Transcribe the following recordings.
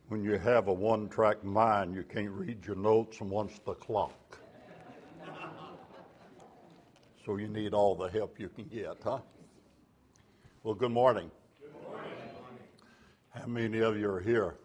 When you have a one-track mind, you can't read your notes and watch the clock. So you need all the help you can get, huh? Well, good morning. Good morning. How many of you are here?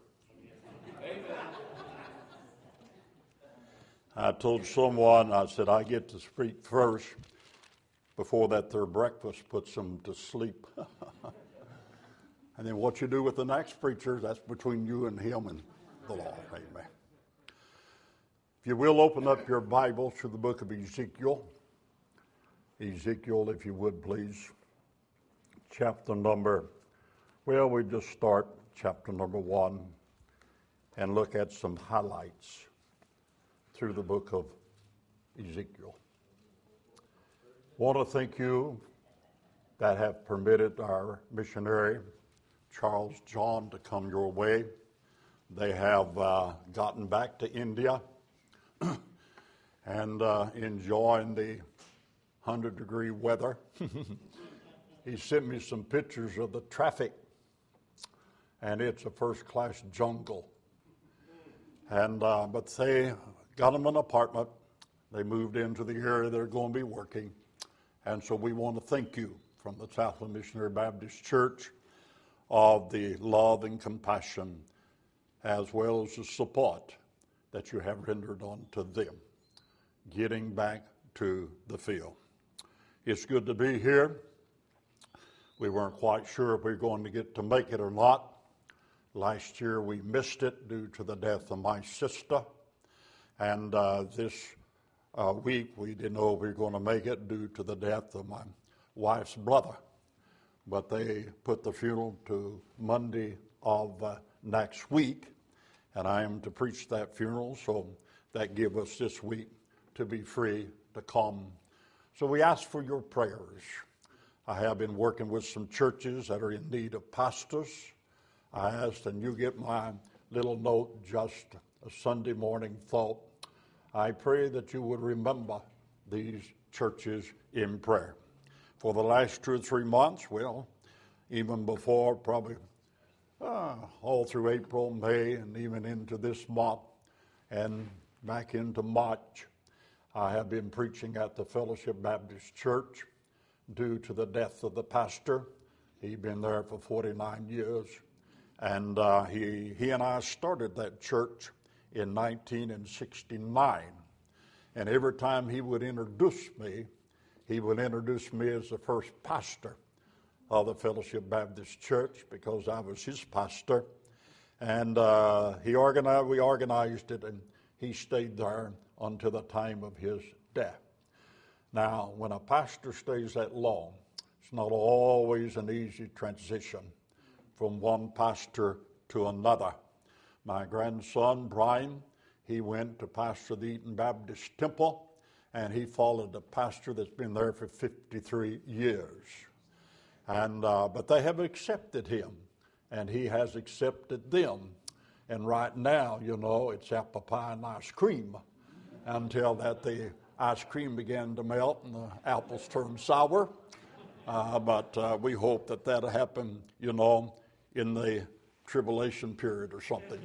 I told someone, I said, I get to speak first. Before that, their breakfast puts them to sleep. And then what you do with the next preacher, that's between you and him and the Lord. Amen. If you will, open up your Bibles to the book of Ezekiel. Ezekiel, if you would, please. Chapter number, we just start chapter number 1 and look at some highlights through the book of Ezekiel. Want to thank you that have permitted our missionary, Charles John, to come your way. They have gotten back to India and enjoying the 100-degree weather. He sent me some pictures of the traffic, and it's a first-class jungle. And but they got them an apartment. They moved into the area they're going to be working. And so we want to thank you from the Southland Missionary Baptist Church of the love and compassion as well as the support that you have rendered unto them, getting back to the field. It's good to be here. We weren't quite sure if we were going to get to make it or not. Last year we missed it due to the death of my sister. And this week we didn't know if we were going to make it due to the death of my wife's brother. But they put the funeral to Monday of next week, and I am to preach that funeral, so that gives us this week to be free to come. So we ask for your prayers. I have been working with some churches that are in need of pastors. I asked, and you get my little note, just a Sunday morning thought. I pray that you would remember these churches in prayer. For the last 2 or 3 months, even before, probably all through April, May, and even into this month, and back into March, I have been preaching at the Fellowship Baptist Church due to the death of the pastor. He'd been there for 49 years, and he and I started that church in 1969, and every time he would introduce me as the first pastor of the Fellowship Baptist Church because I was his pastor. And we organized it, and he stayed there until the time of his death. Now, when a pastor stays that long, it's not always an easy transition from one pastor to another. My grandson, Brian, he went to pastor the Eaton Baptist Temple, and he followed a pastor that's been there for 53 years. And but they have accepted him, and he has accepted them. And right now, it's apple pie and ice cream until that the ice cream began to melt and the apples turned sour. But we hope that that'll happen, in the tribulation period or something,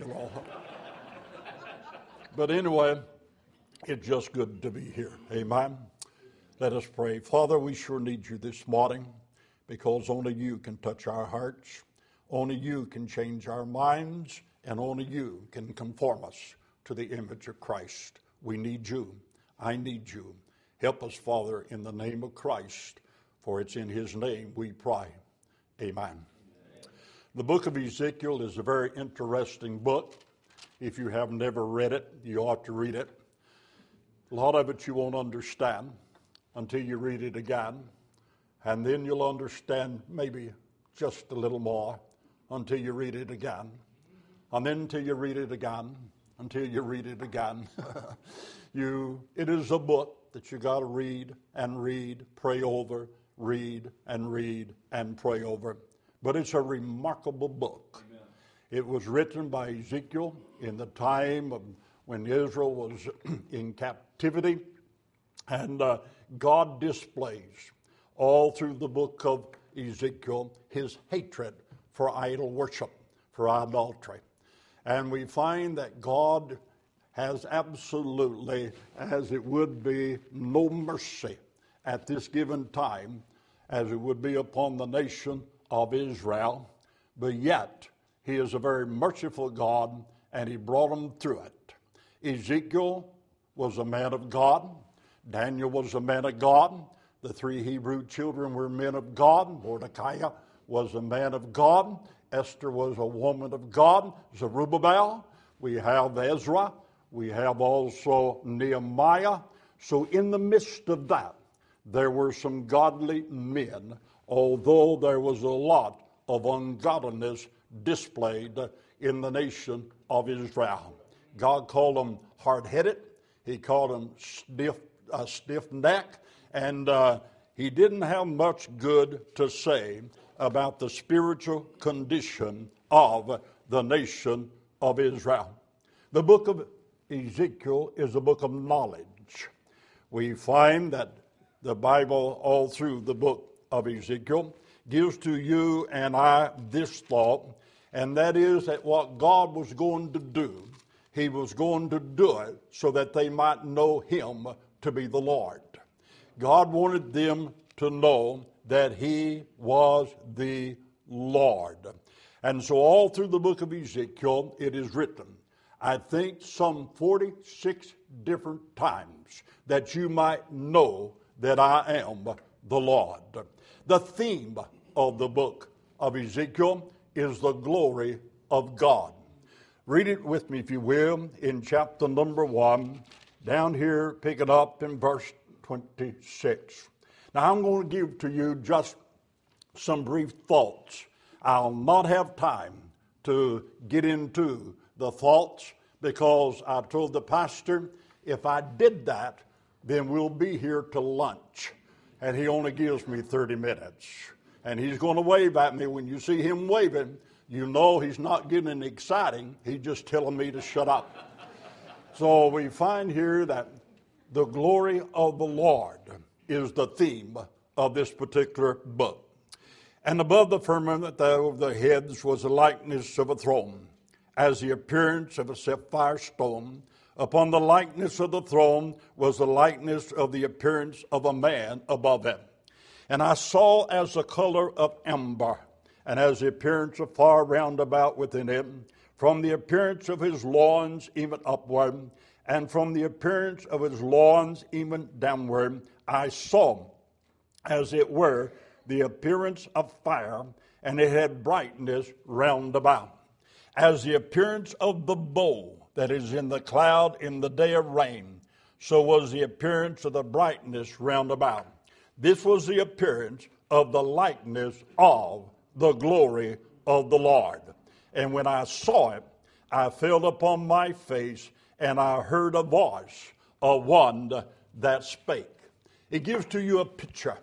But anyway, it's just good to be here. Amen. Let us pray. Father, we sure need you this morning because only you can touch our hearts. Only you can change our minds, and only you can conform us to the image of Christ. We need you. I need you. Help us, Father, in the name of Christ, for it's in his name we pray. Amen. The book of Ezekiel is a very interesting book. If you have never read it, you ought to read it. A lot of it you won't understand until you read it again, and then you'll understand maybe just a little more until you read it again, and then until you read it again, until you read it again. It is a book that you got to read, pray over, read and pray over. But it's a remarkable book. Amen. It was written by Ezekiel in the time of when Israel was in captivity, and God displays all through the book of Ezekiel his hatred for idol worship, for idolatry. And we find that God has absolutely, as it would be, no mercy at this given time, as it would be upon the nation of Israel. But yet, he is a very merciful God, and he brought them through it. Ezekiel was a man of God. Daniel was a man of God. The three Hebrew children were men of God. Mordecai was a man of God. Esther was a woman of God. Zerubbabel. We have Ezra. We have also Nehemiah. So in the midst of that, there were some godly men, although there was a lot of ungodliness displayed in the nation of Israel. God called them hard-headed. He called them stiff-necked. And he didn't have much good to say about the spiritual condition of the nation of Israel. The book of Ezekiel is a book of knowledge. We find that the Bible, all through the book of Ezekiel, gives to you and I this thought, and that is that what God was going to do, he was going to do it so that they might know him to be the Lord. God wanted them to know that he was the Lord. And so all through the book of Ezekiel, it is written, I think some 46 different times, that you might know that I am the Lord. The theme of the book of Ezekiel is the glory of God. Read it with me, if you will, in chapter number 1, down here, pick it up in verse 26. Now, I'm going to give to you just some brief thoughts. I'll not have time to get into the thoughts because I told the pastor if I did that, then we'll be here till lunch. And he only gives me 30 minutes. And he's going to wave at me. When you see him waving, you know he's not getting exciting. He's just telling me to shut up. So we find here that the glory of the Lord is the theme of this particular book. And above the firmament of the heads was the likeness of a throne, as the appearance of a sapphire stone. Upon the likeness of the throne was the likeness of the appearance of a man above it. And I saw as the color of amber, and as the appearance of fire round about within him, from the appearance of his loins even upward, and from the appearance of his loins even downward, I saw, as it were, the appearance of fire, and it had brightness round about. As the appearance of the bow that is in the cloud in the day of rain, so was the appearance of the brightness round about. This was the appearance of the likeness of the glory of the Lord. And when I saw it, I fell upon my face, and I heard a voice of one that spake. It gives to you a picture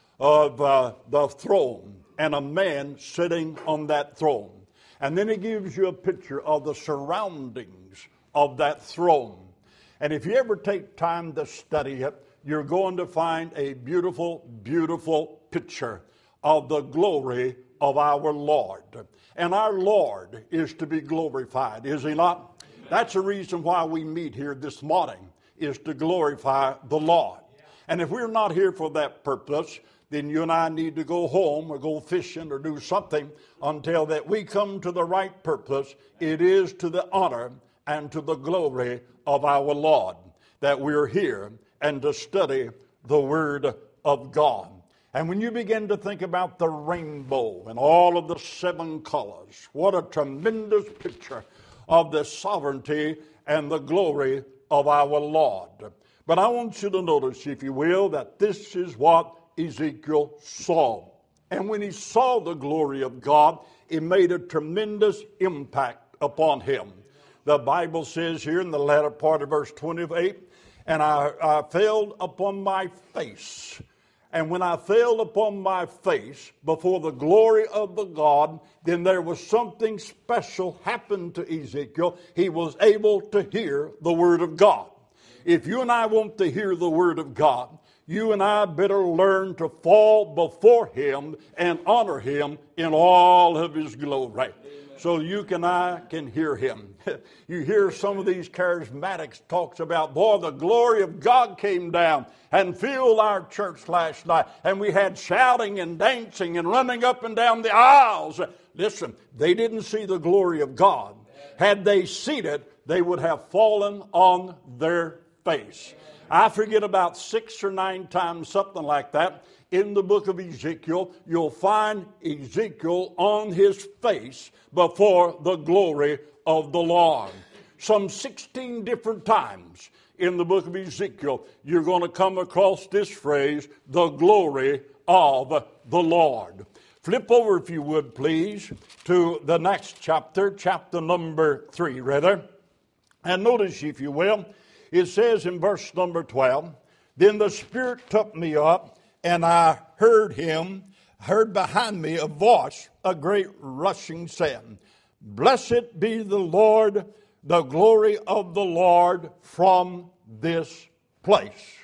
of the throne and a man sitting on that throne. And then it gives you a picture of the surroundings of that throne. And if you ever take time to study it, you're going to find a beautiful, beautiful picture of the glory of our Lord. And our Lord is to be glorified, is he not? That's the reason why we meet here this morning, is to glorify the Lord. And if we're not here for that purpose, then you and I need to go home or go fishing or do something until that we come to the right purpose. It is to the honor and to the glory of our Lord that we're here and to study the Word of God. And when you begin to think about the rainbow and all of the 7 colors, what a tremendous picture of the sovereignty and the glory of our Lord. But I want you to notice, if you will, that this is what Ezekiel saw. And when he saw the glory of God, it made a tremendous impact upon him. The Bible says here in the latter part of verse 28, and I fell upon my face. And when I fell upon my face before the glory of the God, then there was something special happened to Ezekiel. He was able to hear the Word of God. If you and I want to hear the Word of God, you and I better learn to fall before Him and honor Him in all of His glory. so you and I can hear him. You hear some of these charismatics talks about, boy, the glory of God came down and filled our church last night, and we had shouting and dancing and running up and down the aisles. Listen, they didn't see the glory of God. Had they seen it, they would have fallen on their face. I forget about 6 or 9 times, something like that, in the book of Ezekiel, you'll find Ezekiel on his face before the glory of the Lord. Some 16 different times in the book of Ezekiel, you're going to come across this phrase, the glory of the Lord. Flip over, if you would, please, to the next chapter, chapter number 3, rather. And notice, if you will, it says in verse number 12, then the Spirit took me up, and I heard behind me a voice, a great rushing saying, blessed be the Lord, the glory of the Lord from this place.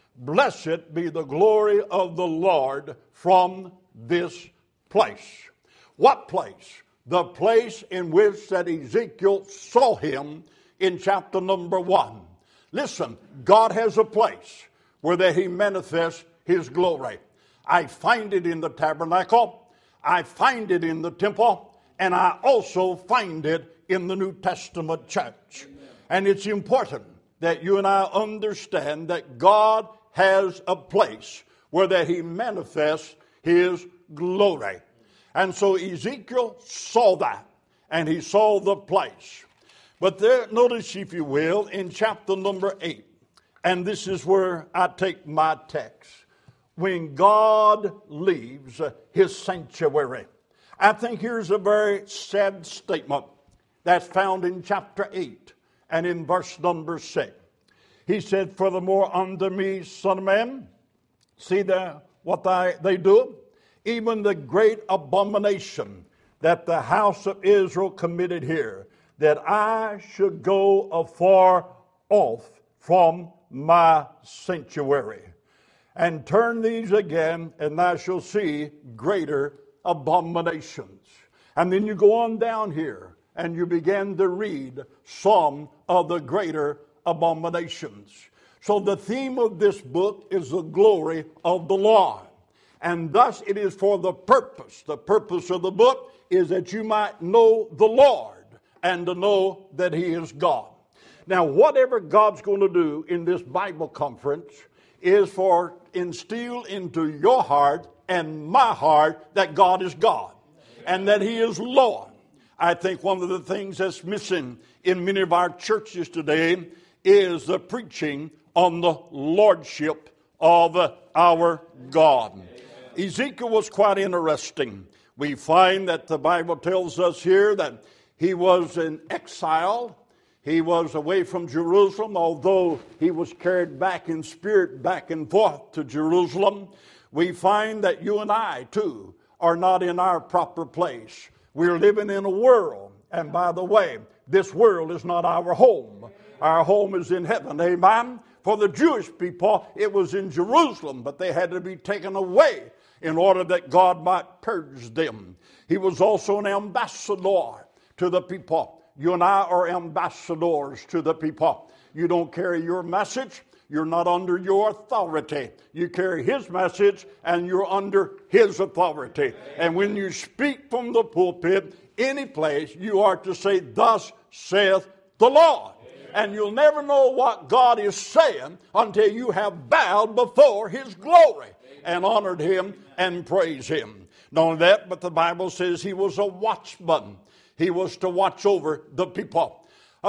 Blessed be the glory of the Lord from this place. What place? The place in which that Ezekiel saw him in chapter number 1. Listen, God has a place where that he manifests his glory. I find it in the tabernacle, I find it in the temple, and I also find it in the New Testament church. And it's important that you and I understand that God has a place where that he manifests his glory. And so Ezekiel saw that, and he saw the place. But there, notice, if you will, in chapter number 8, and this is where I take my text. When God leaves his sanctuary. I think here's a very sad statement that's found in chapter 8 and in verse number 6. He said, furthermore unto me, son of man, see there what they do? Even the great abomination that the house of Israel committed here, that I should go afar off from my sanctuary. And turn these again, and thou shalt see greater abominations. And then you go on down here, and you begin to read some of the greater abominations. So the theme of this book is the glory of the Lord. And thus it is for the purpose. The purpose of the book is that you might know the Lord and to know that he is God. Now, whatever God's going to do in this Bible conference is for instill into your heart and my heart that God is God and that he is Lord. I think one of the things that's missing in many of our churches today is the preaching on the lordship of our God. Ezekiel was quite interesting. We find that the Bible tells us here that he was in exile. He was away from Jerusalem, although he was carried back in spirit back and forth to Jerusalem. We find that you and I, too, are not in our proper place. We're living in a world, and by the way, this world is not our home. Our home is in heaven, amen? For the Jewish people, it was in Jerusalem, but they had to be taken away in order that God might purge them. He was also an ambassador to the people. You and I are ambassadors to the people. You don't carry your message. You're not under your authority. You carry his message and you're under his authority. And when you speak from the pulpit, any place, you are to say, thus saith the Lord. And you'll never know what God is saying until you have bowed before his glory and honored him and praised him. Not only that, but the Bible says he was a watchman. He was to watch over the people.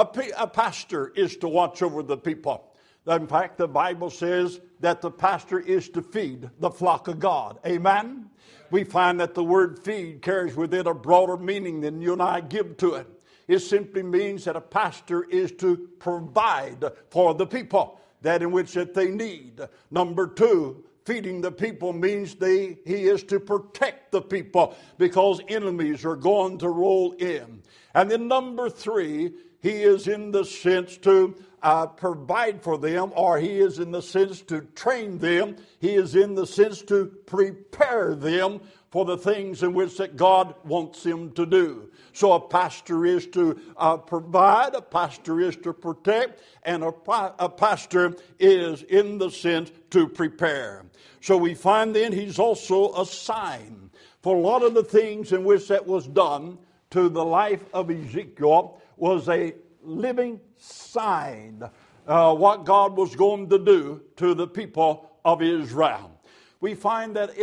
A pastor is to watch over the people. In fact, the Bible says that the pastor is to feed the flock of God. Amen? We find that the word feed carries with it a broader meaning than you and I give to it. It simply means that a pastor is to provide for the people that in which that they need. Number 2, feeding the people means he is to protect the people because enemies are going to roll in. And then number 3, He is in the sense to provide for them, or He is in the sense to train them. He is in the sense to prepare them for the things in which that God wants them to do. So a pastor is to provide, a pastor is to protect, and a pastor is in the sense to prepare. So we find then he's also a sign. For a lot of the things in which that was done to the life of Ezekiel was a living sign what God was going to do to the people of Israel. We find that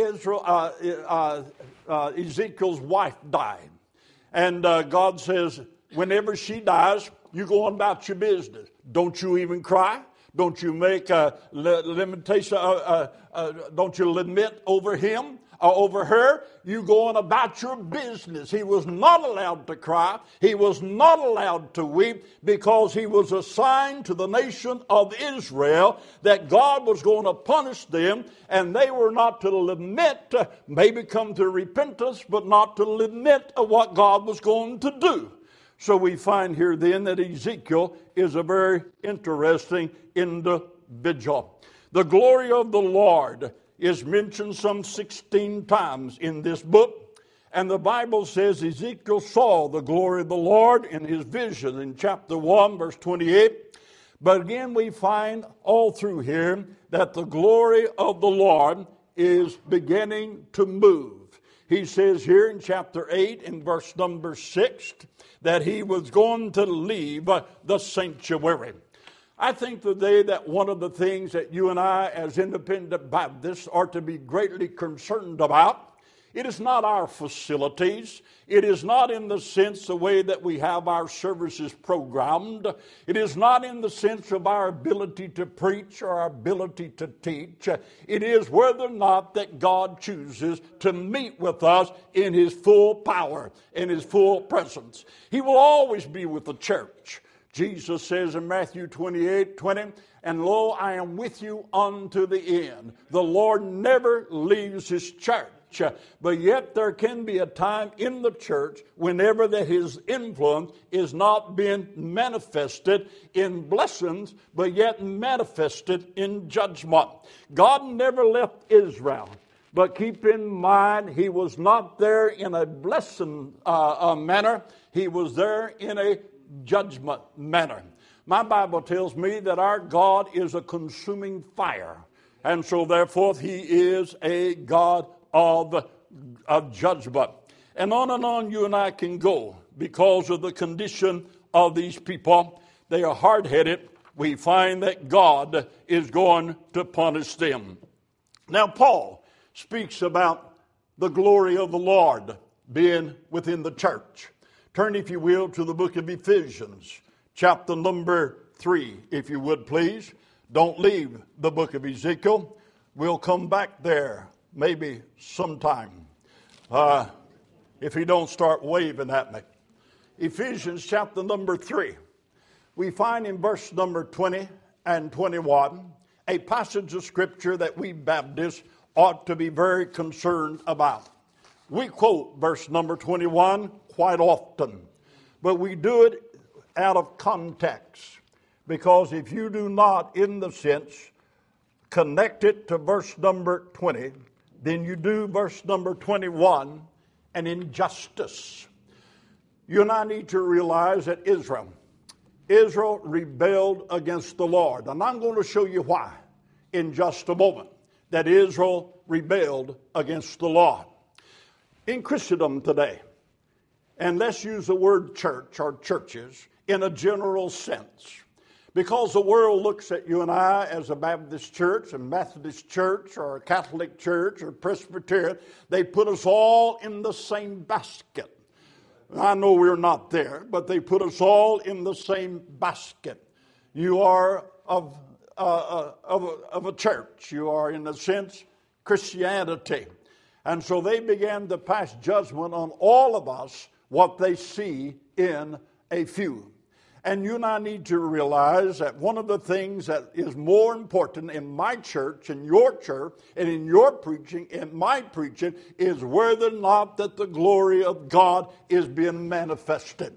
Ezekiel's wife died. And God says, whenever she dies, you go on about your business. Don't you even cry. Don't you make a limitation, don't you lament over him or over her. You go on about your business. He was not allowed to cry. He was not allowed to weep, because he was a sign to the nation of Israel that God was going to punish them, and they were not to lament, maybe come to repentance, but not to lament of what God was going to do. So we find here then that Ezekiel is a very interesting individual. The glory of the Lord is mentioned some 16 times in this book. And the Bible says Ezekiel saw the glory of the Lord in his vision in chapter 1, verse 28. But again, we find all through here that the glory of the Lord is beginning to move. He says here in chapter 8 in verse number 6 that he was going to leave the sanctuary. I think today that one of the things that you and I as independent Baptists are to be greatly concerned about, it is not our facilities. It is not in the sense the way that we have our services programmed. It is not in the sense of our ability to preach or our ability to teach. It is whether or not that God chooses to meet with us in His full power, in His full presence. He will always be with the church. Jesus says in Matthew 28:20, and lo, I am with you unto the end. The Lord never leaves His church. But yet there can be a time in the church whenever that His influence is not being manifested in blessings, but yet manifested in judgment. God never left Israel. But keep in mind, He was not there in a blessing manner. He was there in a judgment manner. My Bible tells me that our God is a consuming fire. And so therefore He is a God of judgment. And on you and I can go because of the condition of these people. They are hard-headed. We find that God is going to punish them. Now Paul speaks about the glory of the Lord being within the church. Turn, if you will, to the book of Ephesians, chapter number 3, if you would please. Don't leave the book of Ezekiel. We'll come back there maybe sometime if you don't start waving at me. Ephesians chapter number 3. We find in verse number 20 and 21 a passage of Scripture that we Baptists ought to be very concerned about. We quote verse number 21 quite often, but we do it out of context, because if you do not, in the sense, connect it to verse number 20, then you do verse number 21 an injustice. You and I need to realize that Israel rebelled against the Lord, and I'm going to show you why in just a moment, that Israel rebelled against the Lord. In Christendom today, and let's use the word church or churches in a general sense, because the world looks at you and I as a Baptist church, a Methodist church, or a Catholic church, or Presbyterian. They put us all in the same basket. I know we're not there, but they put us all in the same basket. You are of a church. You are, in a sense, Christianity. And so they began to pass judgment on all of us, what they see in a few. And you and I need to realize that one of the things that is more important in my church, in your church, and in your preaching, in my preaching, is whether or not that the glory of God is being manifested.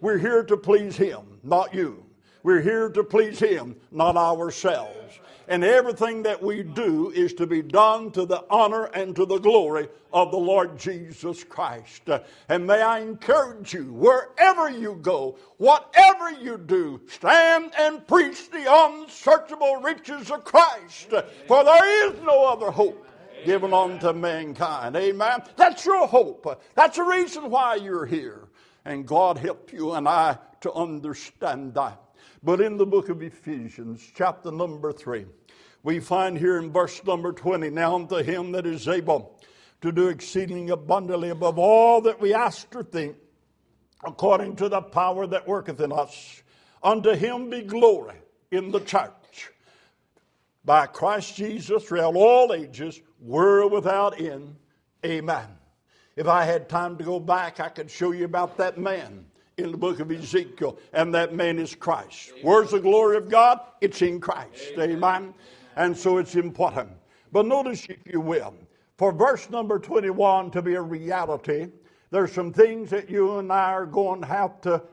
We're here to please Him, not you. We're here to please Him, not ourselves. And everything that we do is to be done to the honor and to the glory of the Lord Jesus Christ. And may I encourage you, wherever you go, whatever you do, stand and preach the unsearchable riches of Christ. For there is no other hope given unto mankind. Amen. That's your hope. That's the reason why you're here. And God help you and I to understand that. But in the book of Ephesians, chapter number 3, we find here in verse number 20, now unto Him that is able to do exceeding abundantly above all that we ask or think, according to the power that worketh in us, unto Him be glory in the church, by Christ Jesus throughout all ages, world without end. Amen. If I had time to go back, I could show you about that man in the book of Ezekiel, and that man is Christ. Where's the glory of God? It's in Christ. Amen. And so it's important. But notice, if you will, for verse number 21 to be a reality, there's some things that you and I are going to have to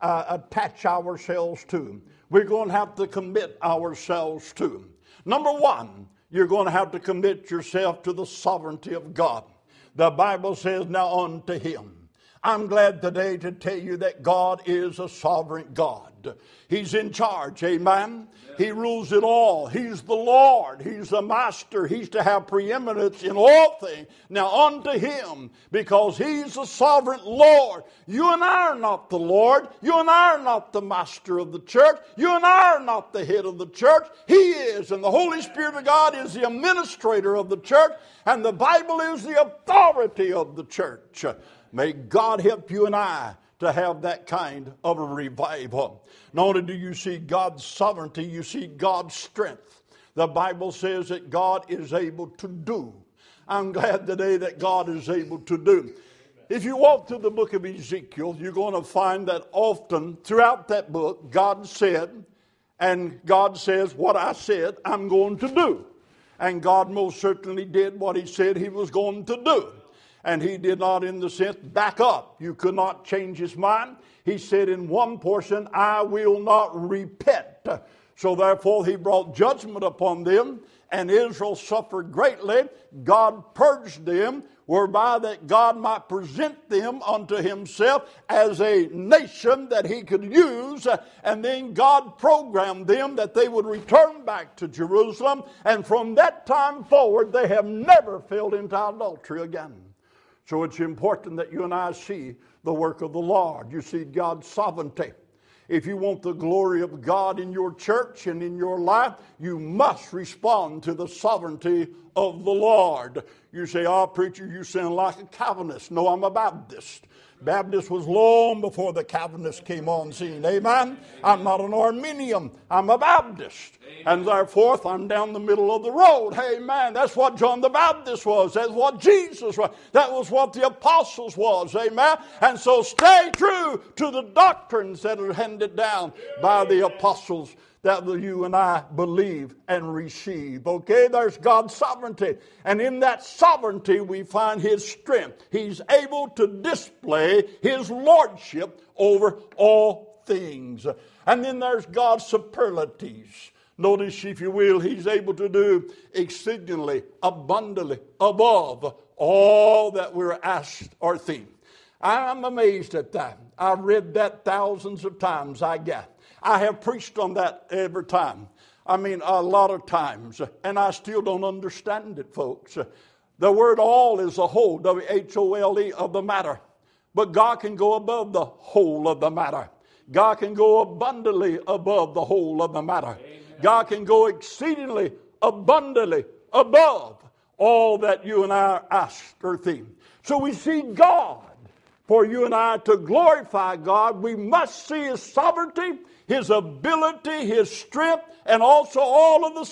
attach ourselves to. We're going to have to commit ourselves to. Number one, you're going to have to commit yourself to the sovereignty of God. The Bible says, now unto Him. I'm glad today to tell you that God is a sovereign God. He's in charge, amen? He rules it all. He's the Lord. He's the master. He's to have preeminence in all things. Now unto Him, because He's the sovereign Lord. You and I are not the Lord. You and I are not the master of the church. You and I are not the head of the church. He is. And the Holy Spirit of God is the administrator of the church. And the Bible is the authority of the church. May God help you and I to have that kind of a revival. Not only do you see God's sovereignty, you see God's strength. The Bible says that God is able to do. I'm glad today that God is able to do. If you walk through the book of Ezekiel, you're going to find that often throughout that book, God said, and God says, what I said, I'm going to do. And God most certainly did what He said He was going to do. And He did not, in the sense, back up. You could not change His mind. He said in one portion, I will not repent. So therefore He brought judgment upon them, and Israel suffered greatly. God purged them, whereby that God might present them unto Himself as a nation that He could use. And then God programmed them that they would return back to Jerusalem. And from that time forward, they have never fell into adultery again. So it's important that you and I see the work of the Lord. You see God's sovereignty. If you want the glory of God in your church and in your life, you must respond to the sovereignty of the Lord. You say, oh, preacher, you sound like a Calvinist. No, I'm a Baptist. Baptist was long before the Calvinists came on scene. Amen? I'm not an Arminian. I'm a Baptist. And therefore, I'm down the middle of the road. Amen. That's what John the Baptist was. That's what Jesus was. That was what the apostles was. Amen. And so stay true to the doctrines that are handed down by the apostles that you and I believe and receive. Okay, there's God's sovereignty. And in that sovereignty we find His strength. He's able to display His lordship over all things. And then there's God's superlatives. Notice, if you will, He's able to do exceedingly, abundantly, above all that we're asked or think. I'm amazed at that. I've read that thousands of times, I guess. I have preached on that every time. I mean, a lot of times. And I still don't understand it, folks. The word all is the whole, W-H-O-L-E, of the matter. But God can go above the whole of the matter. God can go abundantly above the whole of the matter. Amen. God can go exceedingly, abundantly above all that you and I ask or think. So we see God. For you and I to glorify God, we must see His sovereignty, His ability, His strength, and also all of the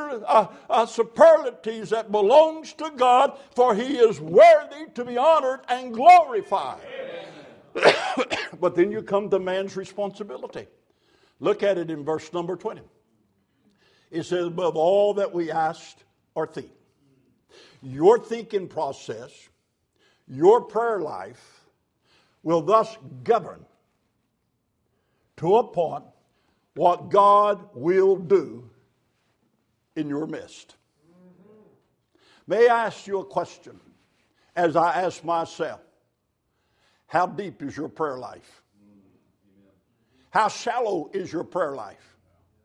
superlatives that belongs to God, for He is worthy to be honored and glorified. But then you come to man's responsibility. Look at it in verse number 20. It says, above all that we asked or think. Your thinking process, your prayer life, will thus govern to a point what God will do in your midst. May I ask you a question as I ask myself? How deep is your prayer life? How shallow is your prayer life?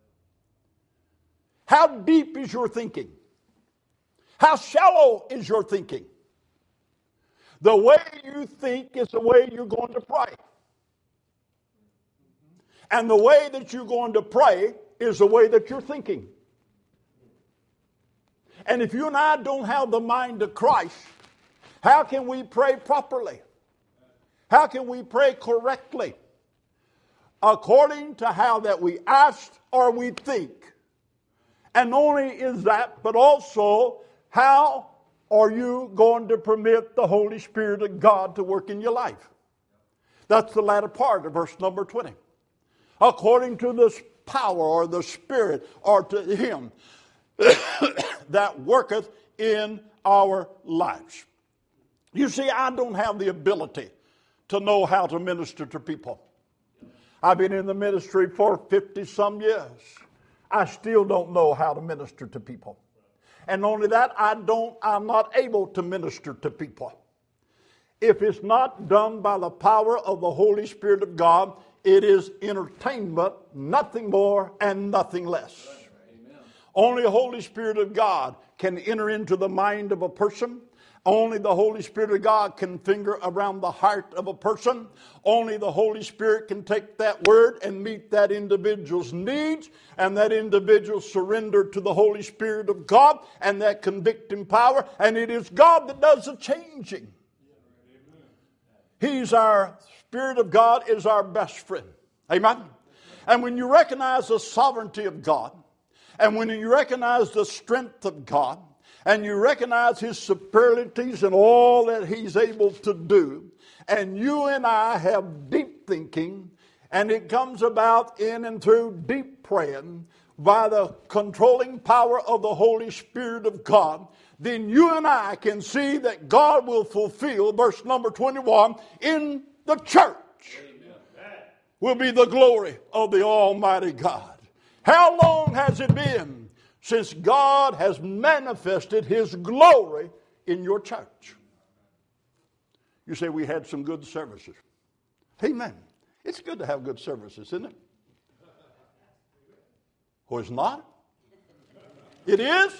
How deep is your thinking? How shallow is your thinking? The way you think is the way you're going to pray. And the way that you're going to pray is the way that you're thinking. And if you and I don't have the mind of Christ, how can we pray properly? How can we pray correctly? According to how that we ask or we think. And not only is that, but also how are you going to permit the Holy Spirit of God to work in your life? That's the latter part of verse number 20. According to this power or the Spirit or to Him that worketh in our lives. You see, I don't have the ability to know how to minister to people. I've been in the ministry for 50-some years. I still don't know how to minister to people. And only that, I'm not able to minister to people. If it's not done by the power of the Holy Spirit of God, it is entertainment, nothing more and nothing less. Amen. Only the Holy Spirit of God can enter into the mind of a person. Only the Holy Spirit of God can finger around the heart of a person. Only the Holy Spirit can take that word and meet that individual's needs, and that individual surrender to the Holy Spirit of God and that convicting power. And it is God that does the changing. He's our Spirit of God is our best friend. Amen? And when you recognize the sovereignty of God, and when you recognize the strength of God, and you recognize His superiorities and all that He's able to do, and you and I have deep thinking, and it comes about in and through deep praying by the controlling power of the Holy Spirit of God, then you and I can see that God will fulfill, verse number 21, in the church. Amen. Will be the glory of the Almighty God. How long has it been since God has manifested His glory in your church? You say we had some good services. Amen. It's good to have good services, isn't it? Or it's not? It is?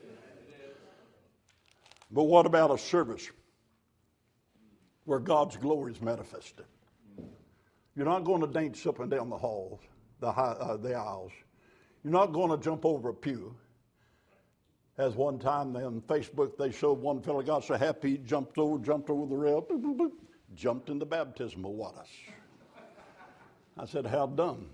But what about a service where God's glory is manifested? You're not going to dance up and down the halls, the aisles. You're not going to jump over a pew. As one time on Facebook they showed one fellow got so happy he jumped over the rail, jumped in the baptismal waters. I said, how dumb.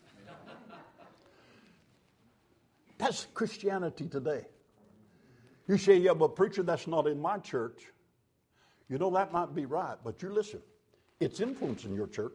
That's Christianity today. You say, yeah, but preacher, that's not in my church. You know, that might be right, but you listen. It's influencing your church.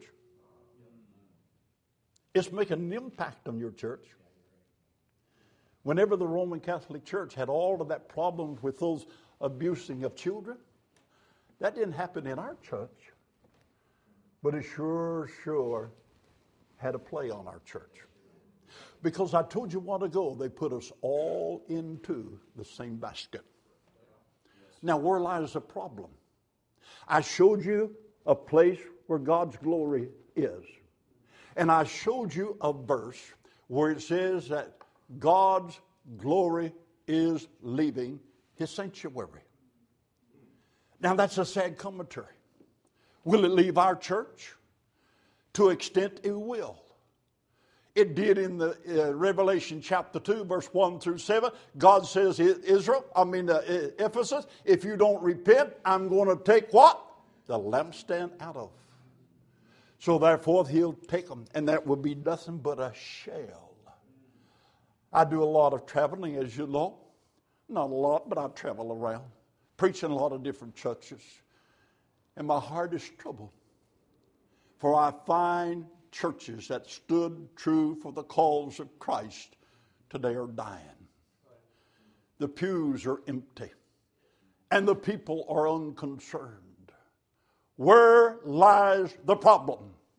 It's making an impact on your church. Whenever the Roman Catholic Church had all of that problems with those abusing of children, that didn't happen in our church, but it sure had a play on our church. Because I told you a while ago, they put us all into the same basket. Now, where lies the problem? I showed you a place where God's glory is. And I showed you a verse where it says that God's glory is leaving His sanctuary. Now, that's a sad commentary. Will it leave our church? To an extent, it will. It did in the Revelation chapter 2, verse 1 through 7. God says, Ephesus, if you don't repent, I'm going to take what? The lampstand out of. So therefore, He'll take them, and that will be nothing but a shell. I do a lot of traveling, as you know. Not a lot, but I travel around, preaching a lot of different churches. And my heart is troubled. For I find churches that stood true for the cause of Christ today are dying. The pews are empty, and the people are unconcerned. Where lies the problem?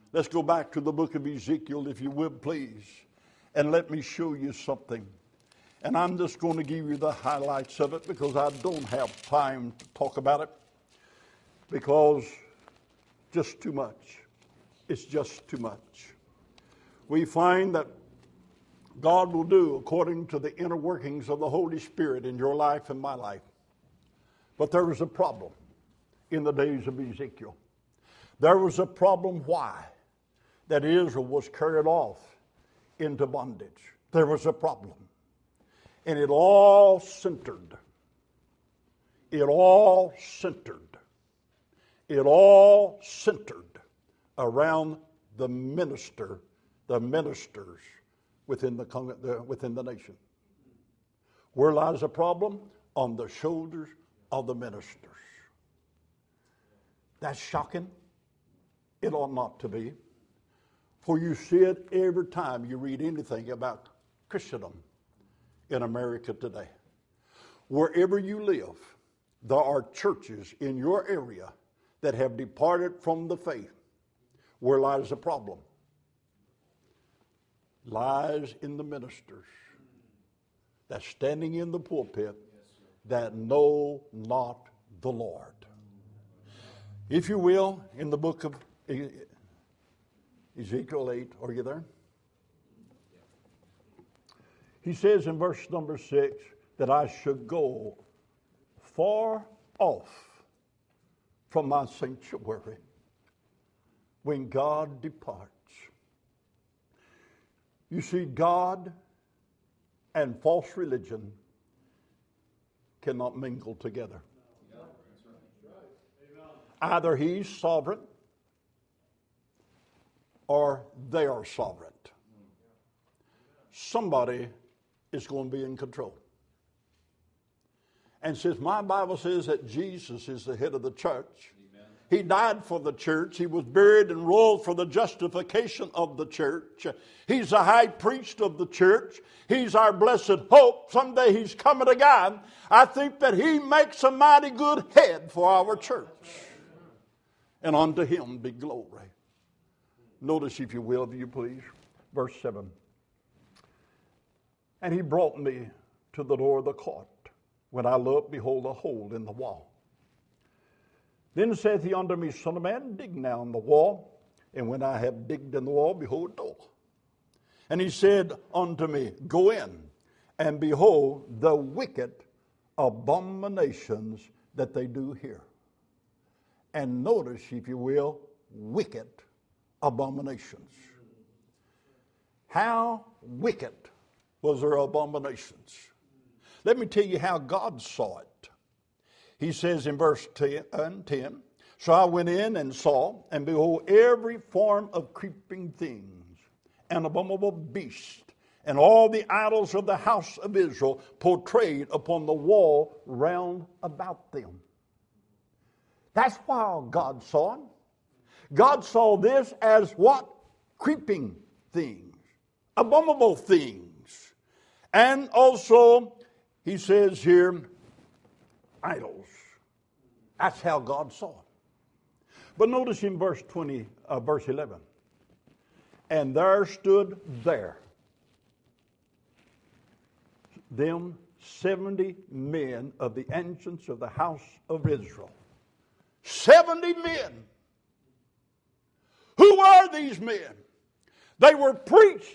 Let's go back to the book of Ezekiel, if you would, please. And let me show you something. And I'm just going to give you the highlights of it because I don't have time to talk about it. Because just too much. It's just too much. We find that God will do according to the inner workings of the Holy Spirit in your life and my life. But there was a problem in the days of Ezekiel. There was a problem why? That Israel was carried off into bondage. There was a problem. And it all centered around the ministers within the nation. Where lies the problem? On the shoulders of the ministers. That's shocking. It ought not to be. For you see it every time you read anything about Christendom in America today. Wherever you live, there are churches in your area that have departed from the faith. Where lies the problem? Lies in the ministers that's standing in the pulpit that know not the Lord. If you will, in the book of Ezekiel 8, are you there? He says in verse number 6 that I should go far off from my sanctuary when God departs. You see, God and false religion cannot mingle together. Either he's sovereign or they are sovereign. Somebody is going to be in control. And since my Bible says that Jesus is the head of the church, he died for the church. He was buried and rose for the justification of the church. He's the high priest of the church. He's our blessed hope. Someday he's coming again. I think that he makes a mighty good head for our church. And unto him be glory. Notice, if you will, if you please, verse 7. And he brought me to the door of the court. When I looked, behold, a hole in the wall. Then saith he unto me, Son of man, dig now in the wall. And when I have digged in the wall, behold, a door. And he said unto me, Go in, and behold the wicked abominations that they do here. And notice, if you will, wicked abominations. How wicked was their abominations? Let me tell you how God saw it. He says in verse 10, So I went in and saw, and behold, every form of creeping things, and abominable beast, and all the idols of the house of Israel portrayed upon the wall round about them. That's why God saw them. God saw this as what? Creeping things, abominable things. And also, he says here, idols. That's how God saw it. But notice in verse 11. And there stood there them 70 men of the ancients of the house of Israel. 70 men. Who were these men? They were priests.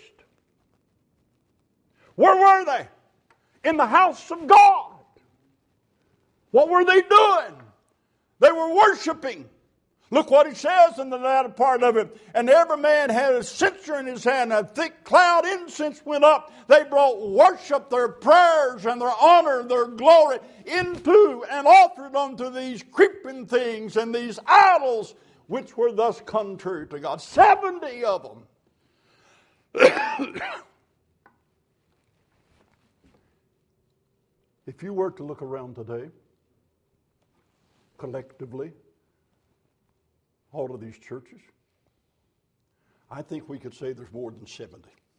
Where were they? In the house of God. What were they doing? They were worshiping. Look what it says in the latter part of it. And every man had a censer in his hand. A thick cloud incense went up. They brought worship, their prayers and their honor, their glory into and offered unto these creeping things and these idols which were thus contrary to God. 70 of them. If you were to look around today, collectively, all of these churches, I think we could say there's more than 70.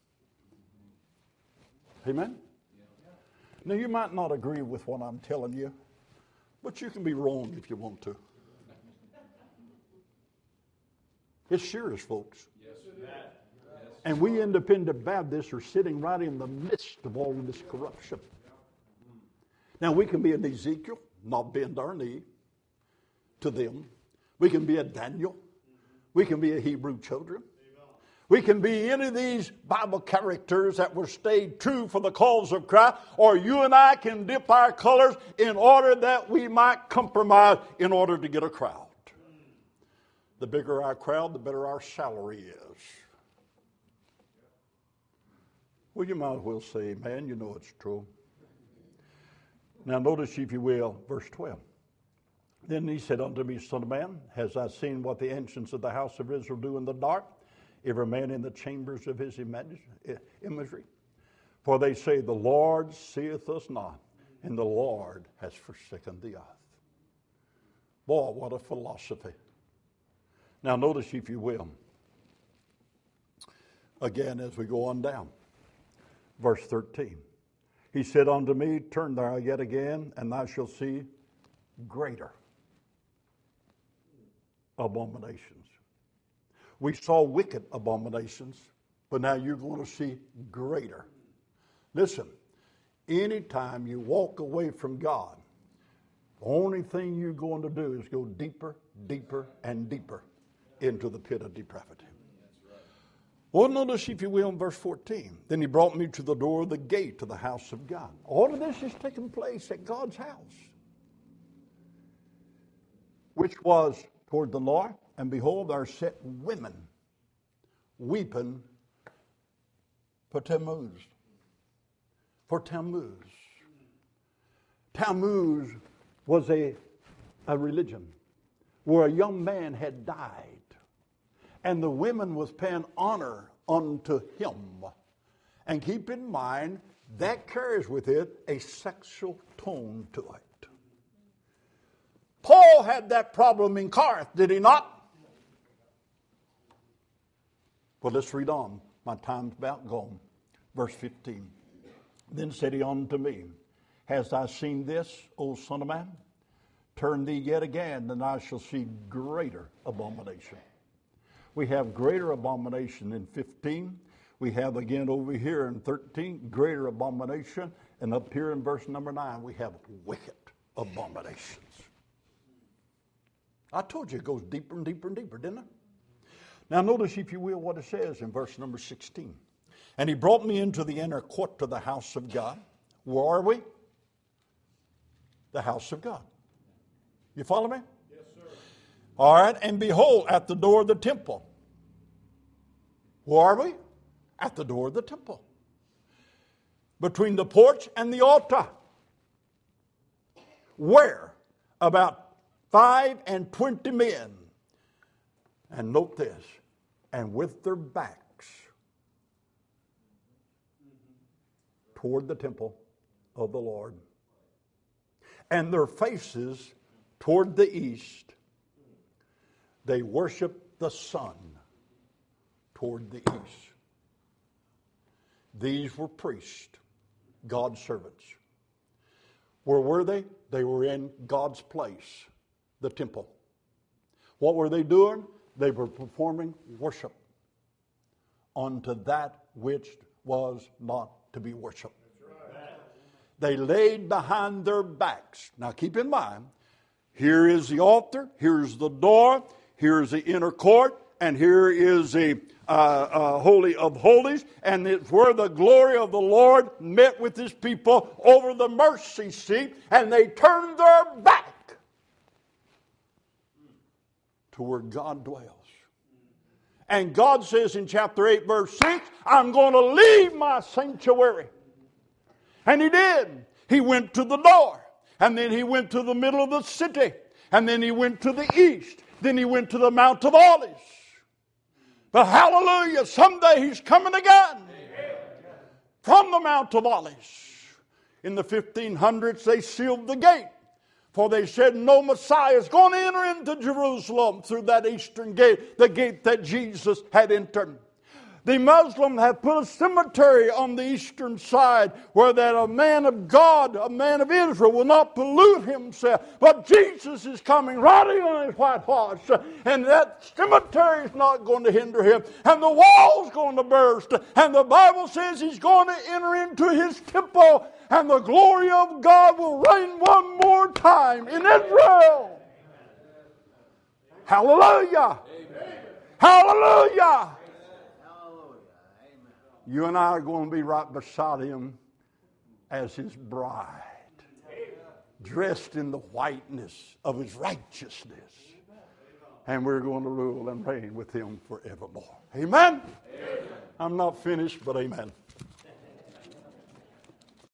Amen? Now, you might not agree with what I'm telling you, but you can be wrong if you want to. It's serious, folks. And we independent Baptists are sitting right in the midst of all of this corruption. Now, we can be an Ezekiel, not bend our knee to them. We can be a Daniel. We can be a Hebrew children. We can be any of these Bible characters that were stayed true for the cause of Christ, or you and I can dip our colors in order that we might compromise in order to get a crowd. The bigger our crowd, the better our salary is. Well, you might as well say, man, you know it's true. Now notice, if you will, verse 12. Then he said unto me, Son of man, hast thou seen what the ancients of the house of Israel do in the dark? Every man in the chambers of his imagery. For they say, the Lord seeth us not, and the Lord has forsaken the earth. Boy, what a philosophy. Now notice, if you will, again as we go on down, verse 13. He said unto me, turn thou yet again, and thou shalt see greater abominations. We saw wicked abominations, but now you're going to see greater. Listen, anytime you walk away from God, the only thing you're going to do is go deeper, deeper, and deeper into the pit of depravity. Well, notice, if you will, in verse 14. Then he brought me to the door of the gate to the house of God. All of this is taking place at God's house, which was toward the north. And behold, there sat women weeping for Tammuz. For Tammuz. Tammuz was a religion where a young man had died. And the women was paying honor unto him. And keep in mind, that carries with it a sexual tone to it. Paul had that problem in Corinth, did he not? Well, let's read on. My time's about gone. Verse 15. Then said he unto me, hast thou seen this, O son of man? Turn thee yet again, and I shall see greater abomination. We have greater abomination in 15. We have again over here in 13, greater abomination. And up here in verse number 9, we have wicked abominations. I told you it goes deeper and deeper and deeper, didn't it? Now notice, if you will, what it says in verse number 16. And he brought me into the inner court to the house of God. Where are we? The house of God. You follow me? Yes, sir. All right. And behold, at the door of the temple. Where are we? At the door of the temple. Between the porch and the altar. Where? About 25 men. And note this. And with their backs toward the temple of the Lord. And their faces toward the east. They worship the sun toward the east. These were priests, God's servants. Where were they? They were in God's place, the temple. What were they doing? They were performing worship unto that which was not to be worshipped. They laid behind their backs. Now keep in mind, here is the altar, here's the door, here's the inner court, and here is the Holy of Holies, and it's where the glory of the Lord met with his people over the mercy seat, and they turned their back to where God dwells. And God says in chapter 8, verse 6, I'm going to leave my sanctuary. And he did. He went to the door. And then he went to the middle of the city. And then he went to the east. Then he went to the Mount of Olives. But hallelujah, someday he's coming again. From the Mount of Olives. In the 1500s, they sealed the gate. For they said no Messiah is going to enter into Jerusalem through that eastern gate, the gate that Jesus had entered. The Muslims have put a cemetery on the eastern side where that a man of God, a man of Israel, will not pollute himself. But Jesus is coming riding on his white horse, and that cemetery is not going to hinder him, and the wall's going to burst, and the Bible says he's going to enter into his temple, and the glory of God will reign one more time in Israel. Hallelujah! Hallelujah! You and I are going to be right beside him as his bride, dressed in the whiteness of his righteousness. And we're going to rule and reign with him forevermore. Amen? I'm not finished, but amen.